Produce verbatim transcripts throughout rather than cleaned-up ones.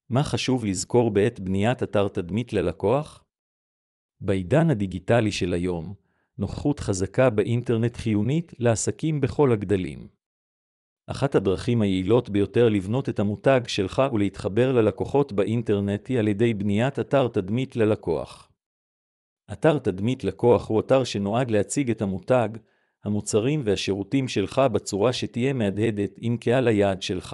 מה חשוב לזכור בעת בניית אתר תדמית ללקוח? בעידן הדיגיטלי של היום, נוכחות חזקה באינטרנט חיונית לעסקים בכל הגדלים. אחת הדרכים היעילות ביותר לבנות את המותג שלך ולהתחבר ללקוחות באינטרנט היא על ידי בניית אתר תדמית ללקוח. אתר תדמית לקוח הוא אתר שנועד להציג את המותג, המוצרים והשירותים שלך בצורה שתהיה מהדהדת עם קהל היעד שלך.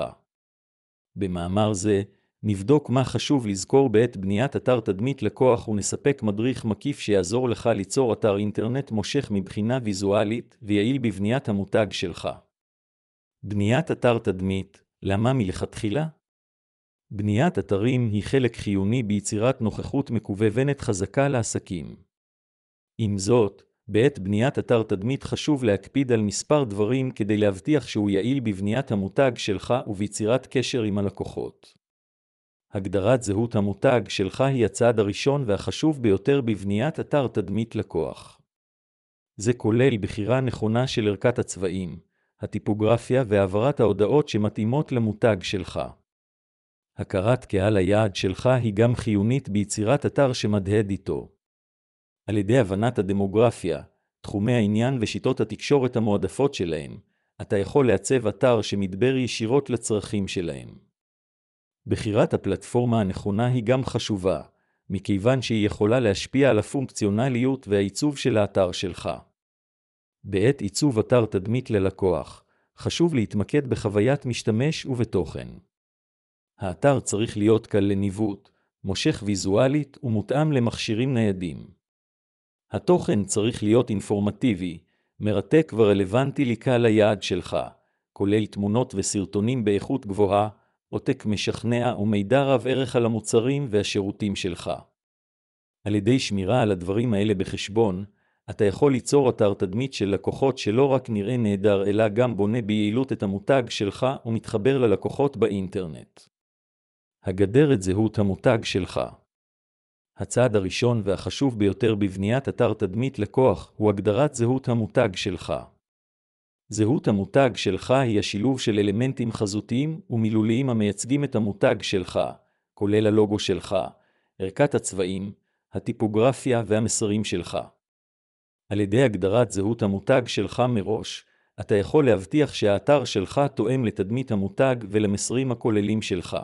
במאמר זה, נבדוק מה חשוב לזכור בעת בניית אתר תדמית לקוח ונספק מדריך מקיף שיעזור לך ליצור אתר אינטרנט מושך מבחינה ויזואלית ויעיל בבניית המותג שלך. בניית אתר תדמית, למה מלכתחילה? בניית אתרים היא חלק חיוני ביצירת נוכחות מקוונת חזקה לעסקים. עם זאת, בעת בניית אתר תדמית חשוב להקפיד על מספר דברים כדי להבטיח שהוא יעיל בבניית המותג שלך וביצירת קשר עם הלקוחות. הגדרת זהות המותג שלך היא הצעד הראשון והחשוב ביותר בבניית אתר תדמית לקוח. זה כולל בחירה נכונה של ערכת הצבעים, הטיפוגרפיה והעברת ההודעות שמתאימות למותג שלך. הכרת קהל היעד שלך היא גם חיונית ביצירת אתר שמדהד איתו. על ידי הבנת הדמוגרפיה, תחומי העניין ושיטות התקשורת המועדפות שלהם, אתה יכול לעצב אתר שמדבר ישירות לצרכים שלהם. בחירת הפלטפורמה הנכונה היא גם חשובה, מכיוון שהיא יכולה להשפיע על הפונקציונליות והעיצוב של האתר שלך. בעת עיצוב אתר תדמית ללקוח, חשוב להתמקד בחוויית משתמש ובתוכן. האתר צריך להיות קל לניווט, מושך ויזואלית ומותאם למכשירים ניידים. התוכן צריך להיות אינפורמטיבי, מרתק ורלוונטי לקהל היעד שלך, כולל תמונות וסרטונים באיכות גבוהה, עותק משכנע ומידע רב ערך על המוצרים והשירותים שלך. על ידי שמירה על הדברים האלה בחשבון, אתה יכול ליצור אתר תדמית של לקוחות שלא רק נראה נהדר אלא גם בונה ביעילות את המותג שלך ומתחבר ללקוחות באינטרנט. הגדר את זהות המותג שלך. הצעד הראשון והחשוב ביותר בבניית אתר תדמית לקוח הוא הגדרת זהות המותג שלך. זהות המותג שלך היא השילוב של אלמנטים חזותיים ומילוליים המייצגים את המותג שלך, כולל הלוגו שלך, ערכת הצבעים, הטיפוגרפיה והמסרים שלך. על ידי הגדרת זהות המותג שלך מראש, אתה יכול להבטיח שהאתר שלך תואם לתדמית המותג ולמסרים הכוללים שלך.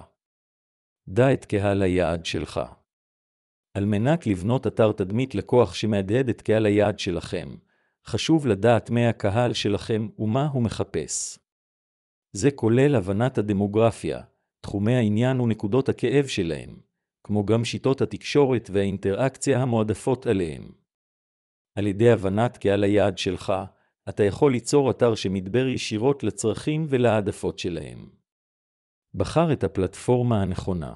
דע את קהל היעד שלך. על מנת לבנות אתר תדמית לקוח שמהדהד את קהל היעד שלכם, חשוב לדעת מי הקהל שלכם ומה הוא מחפש. זה כולל הבנת הדמוגרפיה, תחומי העניין ונקודות הכאב שלהם, כמו גם שיטות התקשורת והאינטראקציה המועדפות עליהם. על ידי הבנת קהל היעד שלך, אתה יכול ליצור אתר שמדבר ישירות לצרכים ולהעדפות שלהם. בחר את הפלטפורמה הנכונה.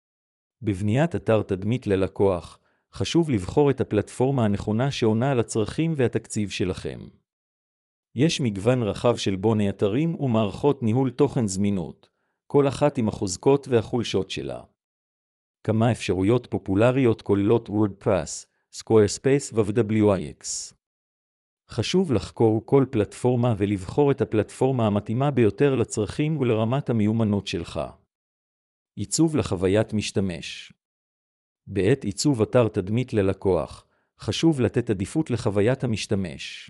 בבניית אתר תדמית ללקוח, חשוב לבחור את הפלטפורמה הנכונה שעונה על הצרכים והתקציב שלכם. יש מגוון רחב של בוני אתרים ומערכות ניהול תוכן זמינות, כל אחת עם החוזקות והחולשות שלה. כמה אפשרויות פופולריות כוללות וורדפרס, סקוורספייס ו-דאבליו איי אקס. חשוב לחקור כל פלטפורמה ולבחור את הפלטפורמה המתאימה ביותר לצרכים ולרמת המיומנות שלך. עיצוב לחוויית משתמש. בעת עיצוב אתר תדמית ללקוח, חשוב לתת עדיפות לחוויית המשתמש.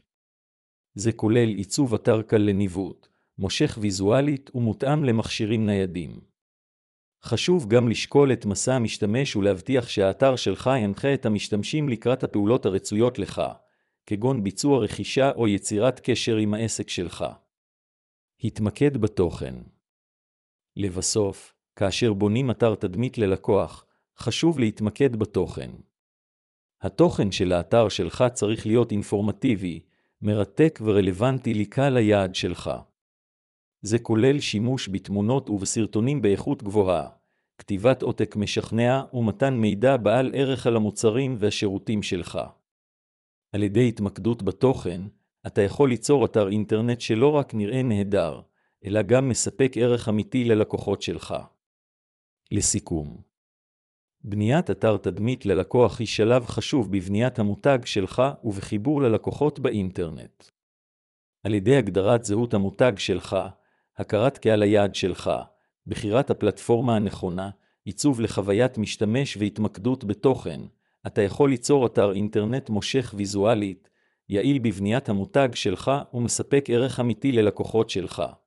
זה כולל עיצוב אתר קל לניווט, מושך ויזואלית ומותאם למכשירים ניידים. חשוב גם לשקול את מסע המשתמש ולהבטיח שהאתר שלך ינחה את המשתמשים לקראת הפעולות הרצויות לך, כגון ביצוע רכישה או יצירת קשר עם העסק שלך. התמקד בתוכן. לבסוף, כאשר בונים אתר תדמית ללקוח, חשוב להתמקד בתוכן. התוכן של האתר שלך צריך להיות אינפורמטיבי, מרתק ורלוונטי לקהל היעד שלך. זה כולל שימוש בתמונות ובסרטונים באיכות גבוהה, כתיבת עותק משכנע ומתן מידע בעל ערך על המוצרים והשירותים שלך. על ידי התמקדות בתוכן, אתה יכול ליצור אתר אינטרנט שלא רק נראה נהדר, אלא גם מספק ערך אמיתי ללקוחות שלך. לסיכום, בניית אתר תדמית ללקוח היא שלב חשוב בבניית המותג שלך ובחיבור ללקוחות באינטרנט. על ידי הגדרת זהות המותג שלך, הכרת קהל היעד שלך, בחירת הפלטפורמה הנכונה, עיצוב לחוויית משתמש והתמקדות בתוכן. אתה יכול ליצור אתר אינטרנט מושך ויזואלית, יעיל בבניית המותג שלך ומספק ערך אמיתי ללקוחות שלך.